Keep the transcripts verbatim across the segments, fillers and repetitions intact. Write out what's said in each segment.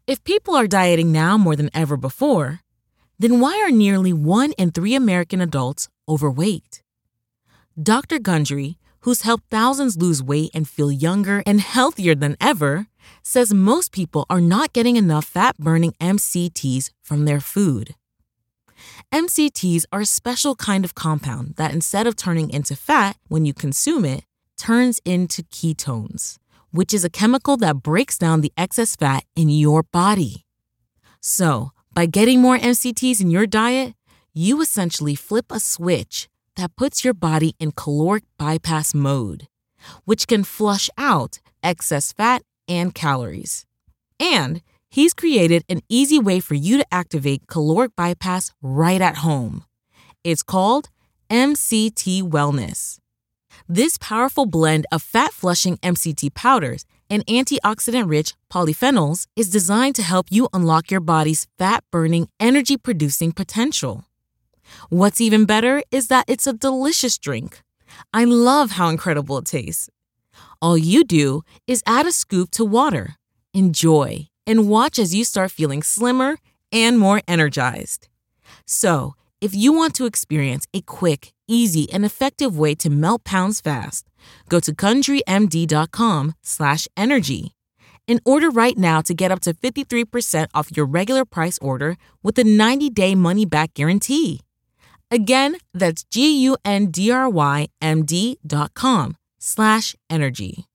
If people are dieting now more than ever before, then why are nearly one in three American adults overweight? Doctor Gundry, who's helped thousands lose weight and feel younger and healthier than ever, says most people are not getting enough fat-burning M C Ts from their food. M C Ts are a special kind of compound that, instead of turning into fat when you consume it, turns into ketones, which is a chemical that breaks down the excess fat in your body. So, by getting more M C Ts in your diet, you essentially flip a switch that puts your body in caloric bypass mode, which can flush out excess fat and calories. And he's created an easy way for you to activate caloric bypass right at home. It's called M C T Wellness. This powerful blend of fat-flushing M C T powders and antioxidant-rich polyphenols is designed to help you unlock your body's fat-burning, energy-producing potential. What's even better is that it's a delicious drink. I love how incredible it tastes. All you do is add a scoop to water, enjoy, and watch as you start feeling slimmer and more energized. So, if you want to experience a quick, easy, and effective way to melt pounds fast, go to GundryMD.com slash energy and order right now to get up to fifty-three percent off your regular price order with a ninety-day money-back guarantee. Again, that's G-U-N-D-R-Y-M-D dot com slash energy.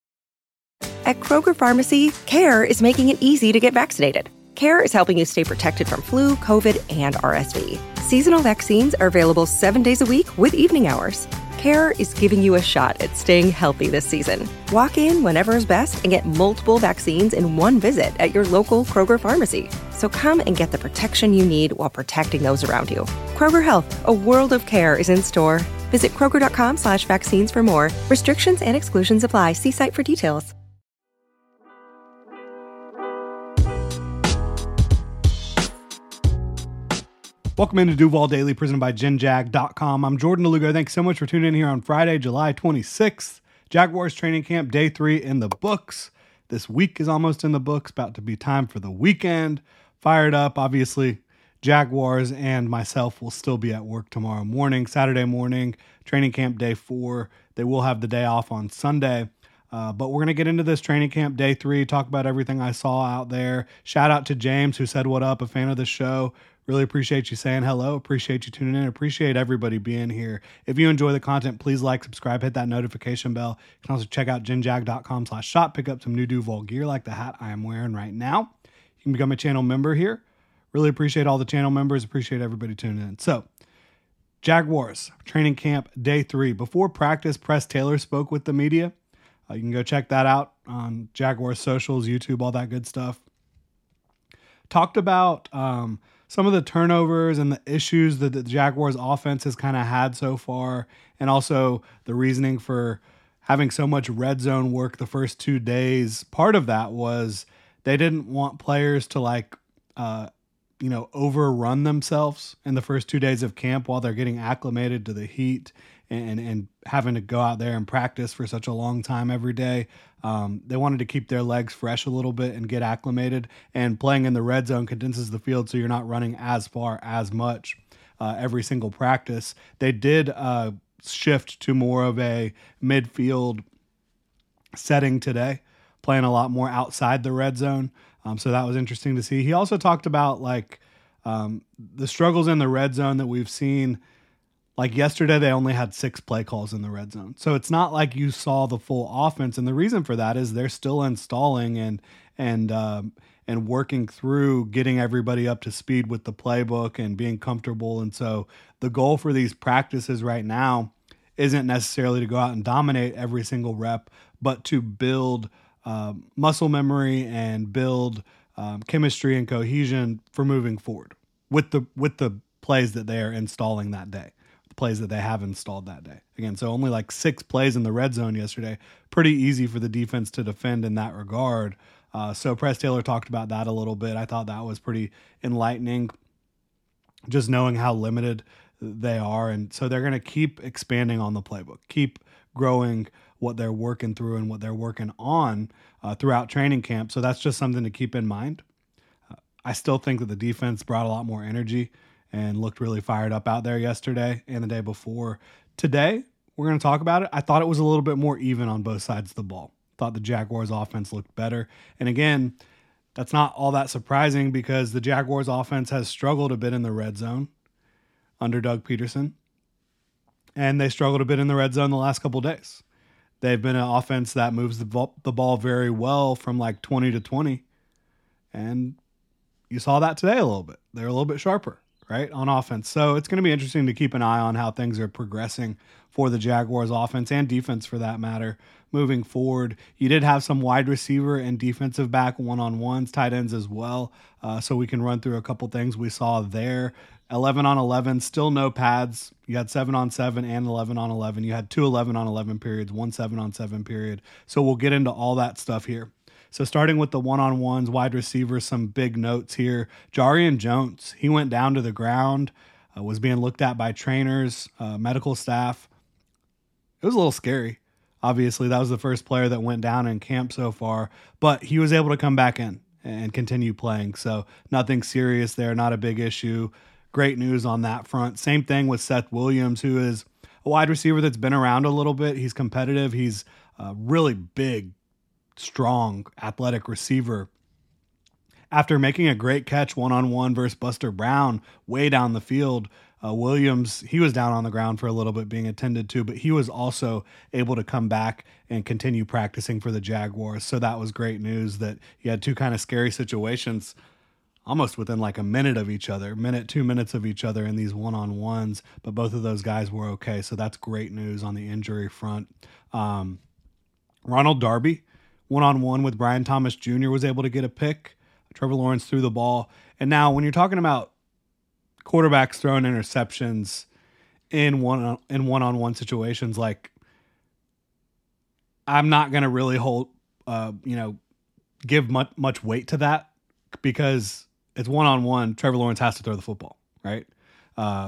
At Kroger Pharmacy, CARE is making it easy to get vaccinated. CARE is helping you stay protected from flu, COVID, and R S V. Seasonal vaccines are available seven days a week with evening hours. CARE is giving you a shot at staying healthy this season. Walk in whenever is best and get multiple vaccines in one visit at your local Kroger Pharmacy. So come and get the protection you need while protecting those around you. Kroger Health, a world of care, is in store. Visit Kroger.com slash vaccines for more. Restrictions and exclusions apply. See site for details. Welcome into Duval Daily, presented by Gen Jag dot com. I'm Jordan DeLugo. Thanks so much for tuning in here on Friday, July twenty-sixth. Jaguars training camp day three in the books. This week is almost in the books, about to be time for the weekend. Fired up, obviously. Jaguars and myself will still be at work tomorrow morning, Saturday morning, training camp day four. They will have the day off on Sunday. Uh, but we're going to get into this training camp day three, talk about everything I saw out there. Shout out to James, who said what up, a fan of the show. Really appreciate you saying hello. Appreciate you tuning in. Appreciate everybody being here. If you enjoy the content, please like, subscribe, hit that notification bell. You can also check out Gen Jag dot com slash shop. Pick up some new Duval gear like the hat I am wearing right now. You can become a channel member here. Really appreciate all the channel members. Appreciate everybody tuning in. So, Jaguars training camp day three. Before practice, Press Taylor spoke with the media. Uh, you can go check that out on Jaguars socials, YouTube, all that good stuff. Talked about um, some of the turnovers and the issues that the Jaguars offense has kind of had so far, and also the reasoning for having so much red zone work the first two days. Part of that was they didn't want players to like, uh, you know, overrun themselves in the first two days of camp while they're getting acclimated to the heat and, and having to go out there and practice for such a long time every day. Um, they wanted to keep their legs fresh a little bit and get acclimated, and playing in the red zone condenses the field so you're not running as far as much uh, every single practice. They did uh, shift to more of a midfield setting today, playing a lot more outside the red zone. Um, so that was interesting to see. He also talked about like um, the struggles in the red zone that we've seen. Like yesterday, they only had six play calls in the red zone. So it's not like you saw the full offense. And the reason for that is they're still installing and and um, and working through getting everybody up to speed with the playbook and being comfortable. And so the goal for these practices right now isn't necessarily to go out and dominate every single rep, but to build uh, muscle memory and build um, chemistry and cohesion for moving forward with the with the plays that they are installing that day. Plays that they have installed that day. Again, so only like six plays in the red zone yesterday. Pretty easy for the defense to defend in that regard. Uh, so Press Taylor talked about that a little bit. I thought that was pretty enlightening, just knowing how limited they are. And so they're going to keep expanding on the playbook, keep growing what they're working through and what they're working on uh, throughout training camp. So that's just something to keep in mind. I still think that the defense brought a lot more energy and looked really fired up out there yesterday and the day before. Today, we're going to talk about it. I thought it was a little bit more even on both sides of the ball. Thought the Jaguars offense looked better. And again, that's not all that surprising because the Jaguars offense has struggled a bit in the red zone under Doug Peterson. And they struggled a bit in the red zone the last couple of days. They've been an offense that moves the ball, the ball very well from like twenty to twenty. And you saw that today a little bit. They're a little bit sharper, right, on offense. So it's going to be interesting to keep an eye on how things are progressing for the Jaguars offense and defense for that matter moving forward. You did have some wide receiver and defensive back one-on-ones, tight ends as well. Uh, so we can run through a couple things we saw there. eleven on eleven, still no pads. You had seven on seven and eleven on eleven. You had two eleven on eleven periods, one seven on seven period. So we'll get into all that stuff here. So starting with the one-on-ones, wide receivers, some big notes here. Jarrian Jones, he went down to the ground, uh, was being looked at by trainers, uh, medical staff. It was a little scary. Obviously, that was the first player that went down in camp so far, but he was able to come back in and continue playing. So nothing serious there, not a big issue. Great news on that front. Same thing with Seth Williams, who is a wide receiver that's been around a little bit. He's competitive. He's a really big, strong, athletic receiver. After making a great catch one-on-one versus Buster Brown way down the field, uh, Williams, he was down on the ground for a little bit being attended to, but he was also able to come back and continue practicing for the Jaguars. So that was great news that you had two kind of scary situations almost within like a minute of each other, minute, two minutes of each other in these one-on-ones, but both of those guys were okay. So that's great news on the injury front. Um, Ronald Darby, one-on-one with Brian Thomas Junior was able to get a pick. Trevor Lawrence threw the ball. And now when you're talking about quarterbacks throwing interceptions in one in one-on-one situations, like I'm not going to really hold, uh, you know, give much, much weight to that because it's one-on-one. Trevor Lawrence has to throw the football, right? Uh,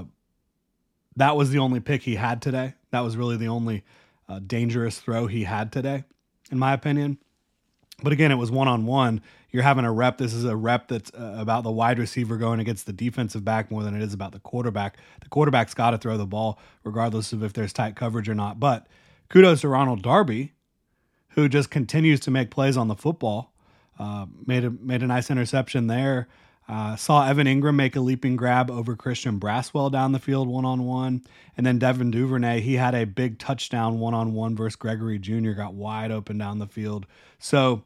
that was the only pick he had today. That was really the only uh, dangerous throw he had today, in my opinion. But again, it was one-on-one. You're having a rep. This is a rep that's uh, about the wide receiver going against the defensive back more than it is about the quarterback. The quarterback's got to throw the ball regardless of if there's tight coverage or not. But kudos to Ronald Darby, who just continues to make plays on the football. Uh, made a made a nice interception there. Uh, saw Evan Ingram make a leaping grab over Christian Braswell down the field one-on-one. And then Devin Duvernay, he had a big touchdown one-on-one versus Gregory Junior, got wide open down the field. So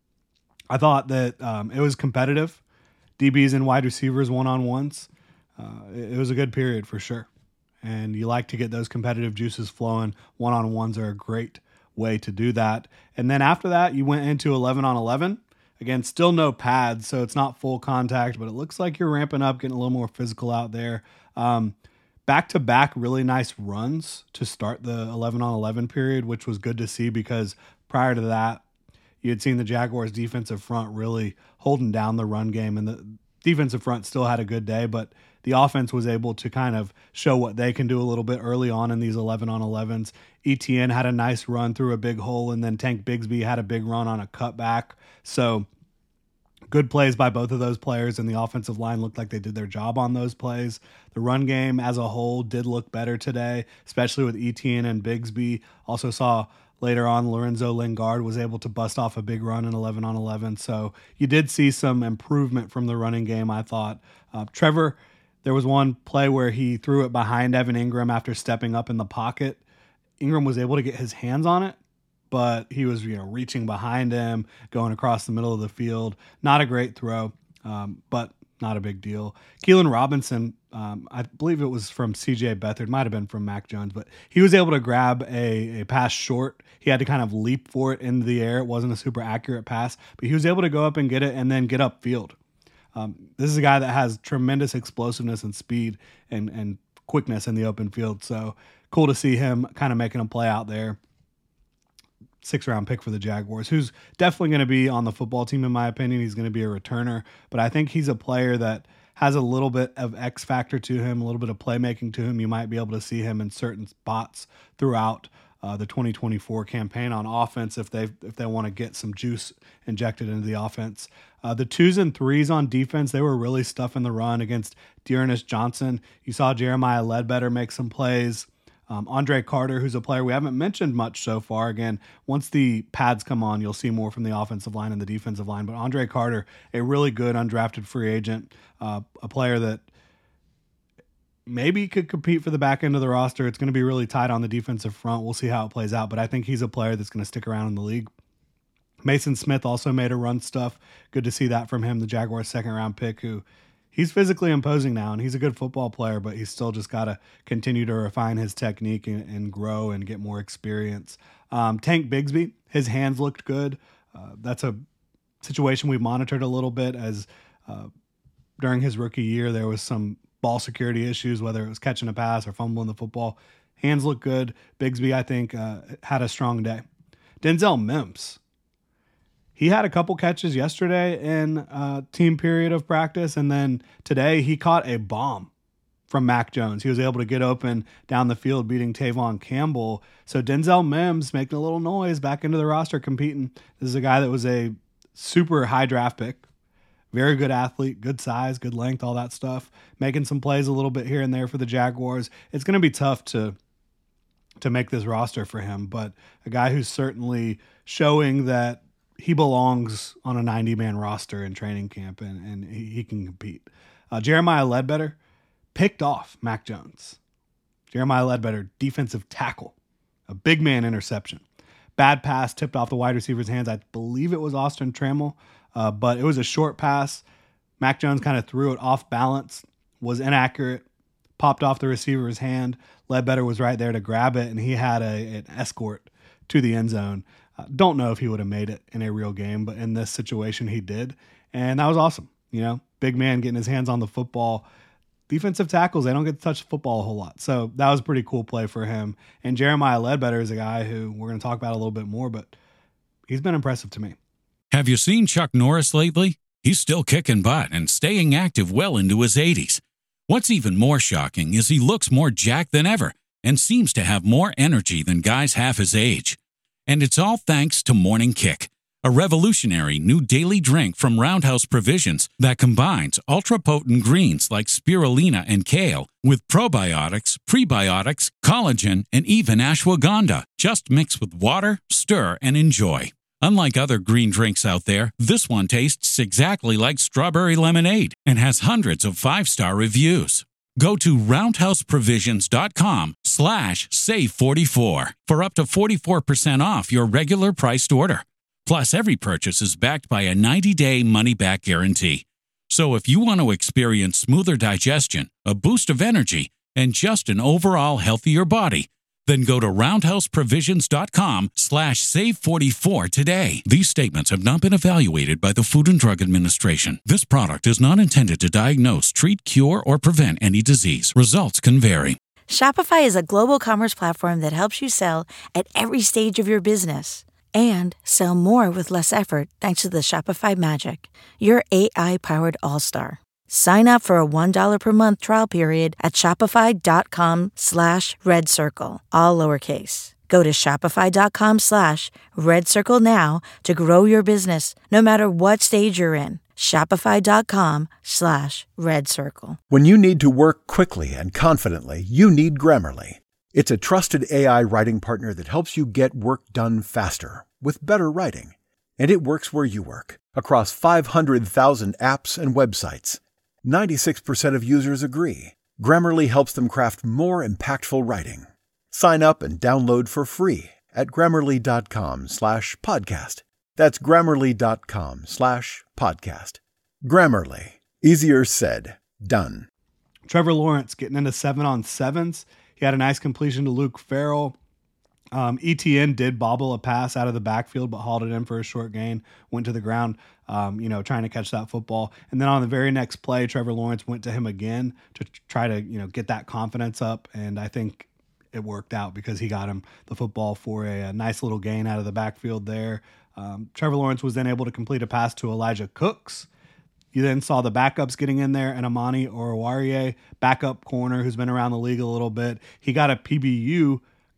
I thought that um, it was competitive. D Bs and wide receivers one-on-ones. Uh, it, it was a good period for sure. And you like to get those competitive juices flowing. One-on-ones are a great way to do that. And then after that, you went into eleven on eleven. Again, still no pads, so it's not full contact, but it looks like you're ramping up, getting a little more physical out there. Um, back-to-back really nice runs to start the eleven on eleven period, which was good to see because prior to that, you had seen the Jaguars' defensive front really holding down the run game, and the defensive front still had a good day, but the offense was able to kind of show what they can do a little bit early on in these eleven on elevens. E T N had a nice run through a big hole, and then Tank Bigsby had a big run on a cutback. So good plays by both of those players, and the offensive line looked like they did their job on those plays. The run game as a whole did look better today, especially with E T N and Bigsby. Also saw later on Lorenzo Lingard was able to bust off a big run in eleven on eleven. So you did see some improvement from the running game, I thought. Uh, Trevor, there was one play where he threw it behind Evan Ingram after stepping up in the pocket. Ingram was able to get his hands on it, but he was, you know, reaching behind him, going across the middle of the field. Not a great throw, um, but not a big deal. Keelan Robinson, um, I believe it was from C J Beathard, might have been from Mac Jones, but he was able to grab a, a pass short. He had to kind of leap for it into the air. It wasn't a super accurate pass, but he was able to go up and get it and then get upfield. Um, this is a guy that has tremendous explosiveness and speed and, and quickness in the open field. So cool to see him kind of making a play out there. Six round pick for the Jaguars, who's definitely going to be on the football team, in my opinion. He's going to be a returner, but I think he's a player that has a little bit of X factor to him, a little bit of playmaking to him. You might be able to see him in certain spots throughout uh, the twenty twenty-four campaign on offense if they if they want to get some juice injected into the offense. Uh, the twos and threes on defense, they were really stuffing the run against Dearness Johnson. You saw Jeremiah Ledbetter make some plays. Um, Andre Carter, who's a player we haven't mentioned much so far. Again, once the pads come on, you'll see more from the offensive line and the defensive line. But Andre Carter, a really good undrafted free agent, uh, a player that maybe could compete for the back end of the roster. It's going to be really tight on the defensive front. We'll see how it plays out, but I think he's a player that's going to stick around in the league. Mason Smith also made a run stuff. Good to see that from him, the Jaguars' second round pick, who he's physically imposing now, and he's a good football player, but he's still just got to continue to refine his technique and, and grow and get more experience. Um, Tank Bigsby, his hands looked good. Uh, that's a situation we've monitored a little bit as uh, during his rookie year, there was some ball security issues, whether it was catching a pass or fumbling the football. Hands look good. Bigsby, I think, uh, had a strong day. Denzel Mims, he had a couple catches yesterday in uh, team period of practice, and then today he caught a bomb from Mac Jones. He was able to get open down the field, beating Tavon Campbell. So Denzel Mims making a little noise back into the roster, competing. This is a guy that was a super high draft pick. Very good athlete, good size, good length, all that stuff. Making some plays a little bit here and there for the Jaguars. It's going to be tough to to make this roster for him, but a guy who's certainly showing that he belongs on a ninety-man roster in training camp, and, and he, he can compete. Uh, Jeremiah Ledbetter picked off Mac Jones. Jeremiah Ledbetter, defensive tackle, a big man interception. Bad pass tipped off the wide receiver's hands. I believe it was Austin Trammell. Uh, but it was a short pass. Mac Jones kind of threw it off balance, was inaccurate, popped off the receiver's hand. Ledbetter was right there to grab it, and he had a, an escort to the end zone. Uh, don't know if he would have made it in a real game, but in this situation he did, and that was awesome. You know, big man getting his hands on the football. Defensive tackles, they don't get to touch the football a whole lot, so that was a pretty cool play for him. And Jeremiah Ledbetter is a guy who we're going to talk about a little bit more, but he's been impressive to me. Have you seen Chuck Norris lately? He's still kicking butt and staying active well into his eighties. What's even more shocking is he looks more jacked than ever and seems to have more energy than guys half his age. And it's all thanks to Morning Kick, a revolutionary new daily drink from Roundhouse Provisions that combines ultra-potent greens like spirulina and kale with probiotics, prebiotics, collagen, and even ashwagandha. Just mix with water, stir, and enjoy. Unlike other green drinks out there, this one tastes exactly like strawberry lemonade and has hundreds of five-star reviews. Go to roundhouseprovisions.com slash save 44 for up to forty-four percent off your regular priced order. Plus, every purchase is backed by a ninety-day money-back guarantee. So if you want to experience smoother digestion, a boost of energy, and just an overall healthier body, then go to roundhouseprovisions.com slash save 44 today. These statements have not been evaluated by the Food and Drug Administration. This product is not intended to diagnose, treat, cure, or prevent any disease. Results can vary. Shopify is a global commerce platform that helps you sell at every stage of your business and sell more with less effort thanks to the Shopify Magic, your A I-powered all-star. Sign up for a one dollar per month trial period at shopify.com slash red circle, all lowercase. Go to shopify.com slash red circle now to grow your business, no matter what stage you're in. Shopify.com slash red circle. When you need to work quickly and confidently, you need Grammarly. It's a trusted A I writing partner that helps you get work done faster with better writing. And it works where you work, across five hundred thousand apps and websites. ninety-six percent of users agree. Grammarly helps them craft more impactful writing. Sign up and download for free at grammarly.com slash podcast. That's grammarly.com slash podcast. Grammarly. Easier said, done. Trevor Lawrence getting into seven on sevens. He had a nice completion to Luke Farrell. Um, E T N did bobble a pass out of the backfield, but hauled it in for a short gain, went to the ground, um, you know, trying to catch that football. And then on the very next play, Trevor Lawrence went to him again to try to, you know, get that confidence up. And I think it worked out because he got him the football for a, a nice little gain out of the backfield there. Um, Trevor Lawrence was then able to complete a pass to Elijah Cooks. You then saw the backups getting in there, and Amani Oruwariye, backup corner who's been around the league a little bit. He got a P B U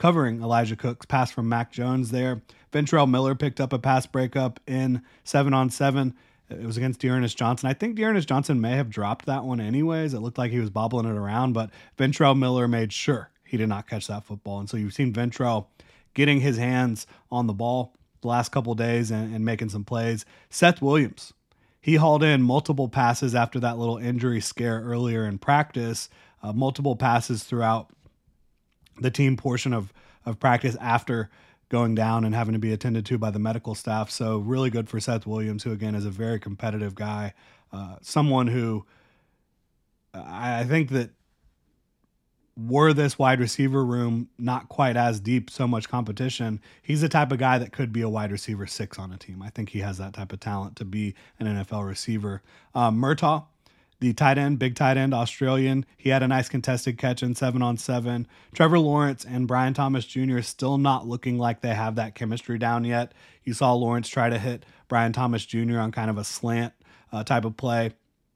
covering Elijah Cook's pass from Mac Jones there. Ventrell Miller picked up a pass breakup in seven on seven. It was against Dearness Johnson. I think Dearness Johnson may have dropped that one anyways. It looked like he was bobbling it around, but Ventrell Miller made sure he did not catch that football. And so you've seen Ventrell getting his hands on the ball the last couple days and, and making some plays. Seth Williams, he hauled in multiple passes after that little injury scare earlier in practice, uh, multiple passes throughout the team portion of, of practice after going down and having to be attended to by the medical staff. So really good for Seth Williams, who again is a very competitive guy. Uh, someone who I think that were this wide receiver room not quite as deep, so much competition, he's the type of guy that could be a wide receiver six on a team. I think he has that type of talent to be an N F L receiver. Um, Murtaugh, the tight end, big tight end, Australian, he had a nice contested catch in seven on seven. Trevor Lawrence and Brian Thomas Junior still not looking like they have that chemistry down yet. You saw Lawrence try to hit Brian Thomas Junior on kind of a slant uh, type of play.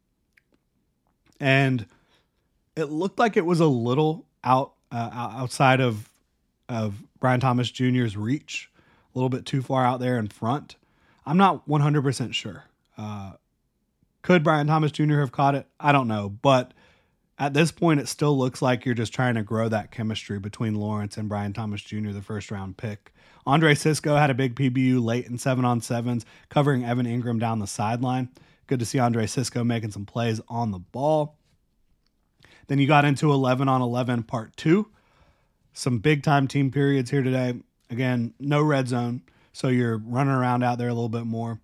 And it looked like it was a little out uh, outside of, of Brian Thomas Junior's reach, a little bit too far out there in front. I'm not one hundred percent sure. Uh, Could Brian Thomas Junior have caught it? I don't know. But at this point, it still looks like you're just trying to grow that chemistry between Lawrence and Brian Thomas Junior, the first round pick. Andre Cisco had a big P B U late in seven on sevens, covering Evan Ingram down the sideline. Good to see Andre Cisco making some plays on the ball. Then you got into eleven on eleven part two. Some big time team periods here today. Again, no red zone, so you're running around out there a little bit more.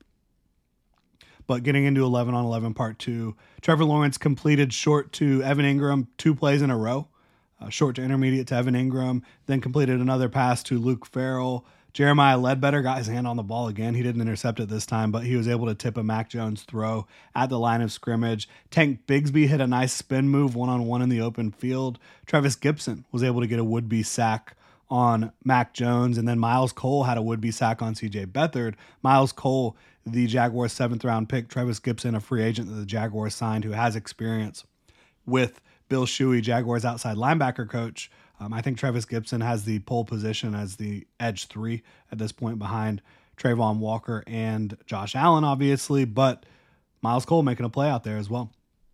But getting into eleven on eleven part two, Trevor Lawrence completed short to Evan Ingram two plays in a row. Uh, short to intermediate to Evan Ingram, then completed another pass to Luke Farrell. Jeremiah Ledbetter got his hand on the ball again. He didn't intercept it this time, but he was able to tip a Mac Jones throw at the line of scrimmage. Tank Bigsby hit a nice spin move one-on-one in the open field. Travis Gibson was able to get a would-be sack on Mac Jones, and then Miles Cole had a would-be sack on C J Beathard. Miles Cole, the Jaguars' seventh-round pick. Travis Gibson, a free agent that the Jaguars signed, who has experience with Bill Shuey, Jaguars' outside linebacker coach. Um, I think Travis Gibson has the pole position as the edge three at this point behind Trayvon Walker and Josh Allen, obviously, but Miles Cole making a play out there as well.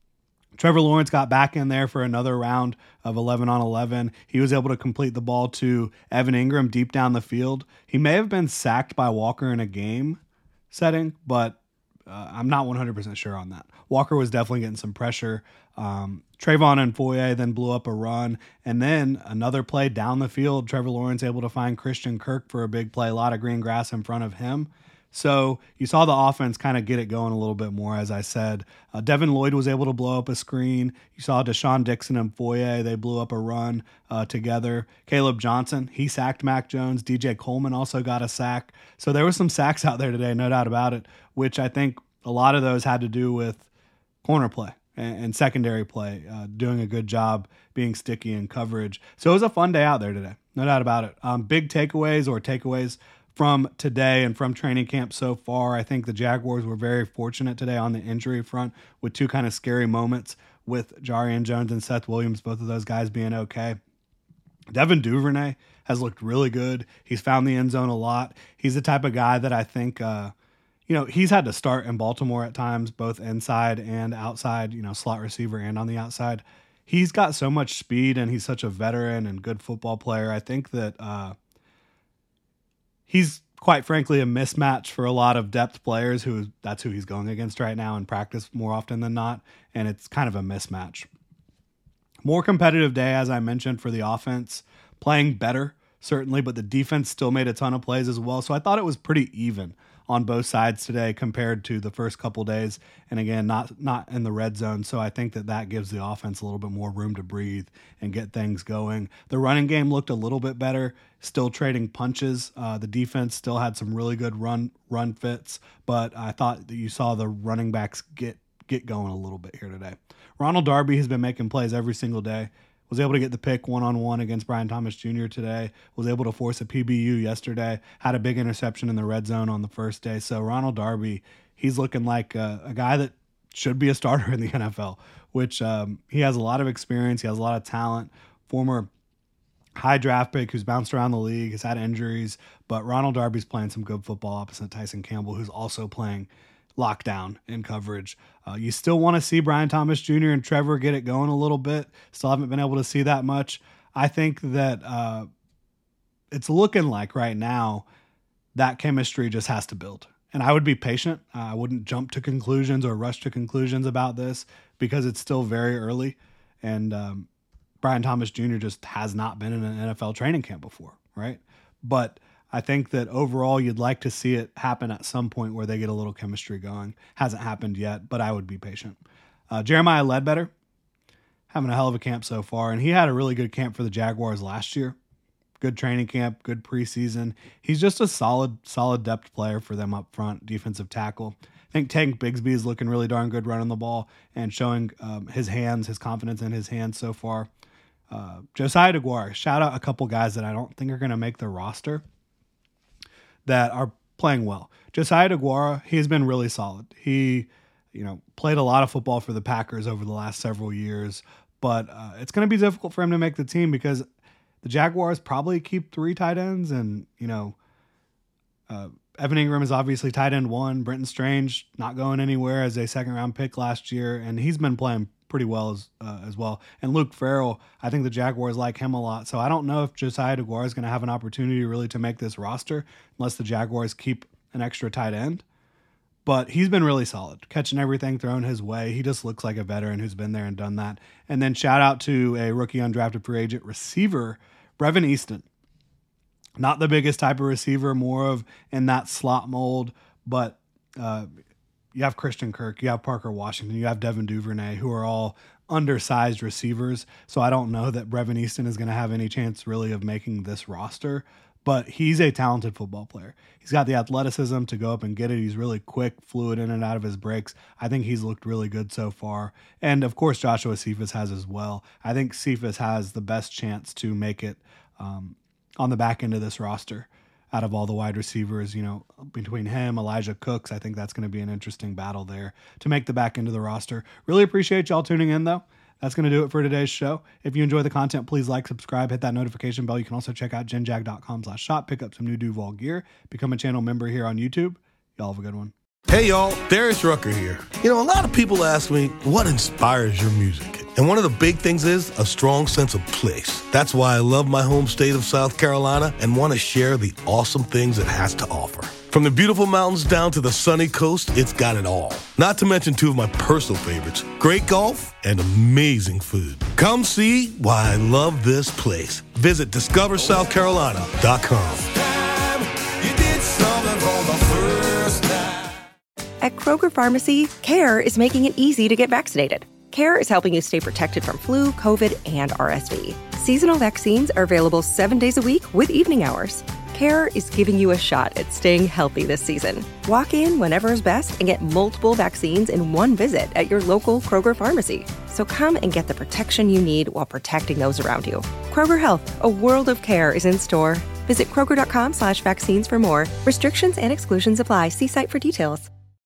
Trevor Lawrence got back in there for another round of eleven on eleven. He was able to complete the ball to Evan Ingram deep down the field. He may have been sacked by Walker in a game setting, but uh, I'm not one hundred percent sure on that. Walker was definitely getting some pressure. Um, Trayvon and Foye then blew up a run, and then another play down the field. Trevor Lawrence able to find Christian Kirk for a big play, a lot of green grass in front of him. So you saw the offense kind of get it going a little bit more, as I said. Uh, Devin Lloyd was able to blow up a screen. You saw Deshaun Dixon and Foye, they blew up a run uh, together. Caleb Johnson, he sacked Mac Jones. D J Coleman also got a sack. So there were some sacks out there today, no doubt about it, which I think a lot of those had to do with corner play and, and secondary play, uh, doing a good job being sticky in coverage. So it was a fun day out there today, no doubt about it. Um, big takeaways or takeaways from today and from training camp so far. I think the Jaguars were very fortunate today on the injury front with two kind of scary moments with Jarian Jones and Seth Williams, both of those guys being okay. Devin Duvernay has looked really good. He's found the end zone a lot. He's the type of guy that I think, uh, you know, he's had to start in Baltimore at times, both inside and outside, you know, slot receiver and on the outside. He's got so much speed and he's such a veteran and good football player. I think that, uh, he's quite frankly a mismatch for a lot of depth players who that's who he's going against right now in practice more often than not. And it's kind of a mismatch. More competitive day, as I mentioned, for the offense, playing better, certainly, but the defense still made a ton of plays as well. So I thought it was pretty even on both sides today compared to the first couple days. And again, not not in the red zone. So I think that that gives the offense a little bit more room to breathe and get things going. The running game looked a little bit better, still trading punches. Uh, the defense still had some really good run run fits, but I thought that you saw the running backs get get going a little bit here today. Ronald Darby has been making plays every single day. Was able to get the pick one-on-one against Brian Thomas Junior today. Was able to force a P B U yesterday. Had a big interception in the red zone on the first day. So Ronald Darby, he's looking like a, a guy that should be a starter in the N F L, which um, he has a lot of experience. He has a lot of talent. Former high draft pick who's bounced around the league, has had injuries, but Ronald Darby's playing some good football opposite Tyson Campbell, who's also playing lockdown in coverage. Uh, you still want to see Brian Thomas Junior and Trevor get it going a little bit. Still haven't been able to see that much. I think that uh, it's looking like right now that chemistry just has to build. And I would be patient. Uh, I wouldn't jump to conclusions or rush to conclusions about this because it's still very early. And um, Brian Thomas Junior just has not been in an N F L training camp before, right? But I think that overall you'd like to see it happen at some point where they get a little chemistry going. Hasn't happened yet, but I would be patient. Uh, Jeremiah Ledbetter, having a hell of a camp so far, and he had a really good camp for the Jaguars last year. Good training camp, good preseason. He's just a solid, solid depth player for them up front, defensive tackle. I think Tank Bigsby is looking really darn good running the ball and showing um, his hands, his confidence in his hands so far. Uh, Josiah DeGuara, shout out a couple guys that I don't think are going to make the roster that are playing well. Josiah DeGuara, he's been really solid. He, you know, played a lot of football for the Packers over the last several years, but uh, it's going to be difficult for him to make the team because the Jaguars probably keep three tight ends, and, you know, uh, Evan Ingram is obviously tight end one. Brenton Strange not going anywhere as a second round pick last year, and he's been playing pretty well as uh, as well. And Luke Farrell, I think the Jaguars like him a lot. So I don't know if Josiah DeGuara is going to have an opportunity really to make this roster unless the Jaguars keep an extra tight end. But he's been really solid, catching everything thrown his way. He just looks like a veteran who's been there and done that. And then shout out to a rookie undrafted free agent receiver, Brevin Easton. Not the biggest type of receiver, more of in that slot mold, but uh, you have Christian Kirk, you have Parker Washington, you have Devin Duvernay, who are all undersized receivers. So I don't know that Brevin Easton is going to have any chance really of making this roster, but he's a talented football player. He's got the athleticism to go up and get it. He's really quick, fluid in and out of his breaks. I think he's looked really good so far. And of course, Joshua Cephas has as well. I think Cephas has the best chance to make it um, on the back end of this roster out of all the wide receivers, you know, between him, Elijah Cooks. I think that's going to be an interesting battle there to make the back end of the roster. Really appreciate y'all tuning in, though. That's going to do it for today's show. If you enjoy the content, please like, subscribe, hit that notification bell. You can also check out genjag.com slash shop, pick up some new Duval gear, become a channel member here on YouTube. Y'all have a good one. Hey, y'all. Darius Rucker here. You know, a lot of people ask me, what inspires your music? And one of the big things is a strong sense of place. That's why I love my home state of South Carolina and want to share the awesome things it has to offer. From the beautiful mountains down to the sunny coast, it's got it all. Not to mention two of my personal favorites, great golf and amazing food. Come see why I love this place. Visit discover south carolina dot com. At Kroger Pharmacy, CARE is making it easy to get vaccinated. CARE is helping you stay protected from flu, COVID, and R S V. Seasonal vaccines are available seven days a week with evening hours. CARE is giving you a shot at staying healthy this season. Walk in whenever is best and get multiple vaccines in one visit at your local Kroger pharmacy. So come and get the protection you need while protecting those around you. Kroger Health, a world of care is in store. Visit Kroger.com slash vaccines for more. Restrictions and exclusions apply. See site for details.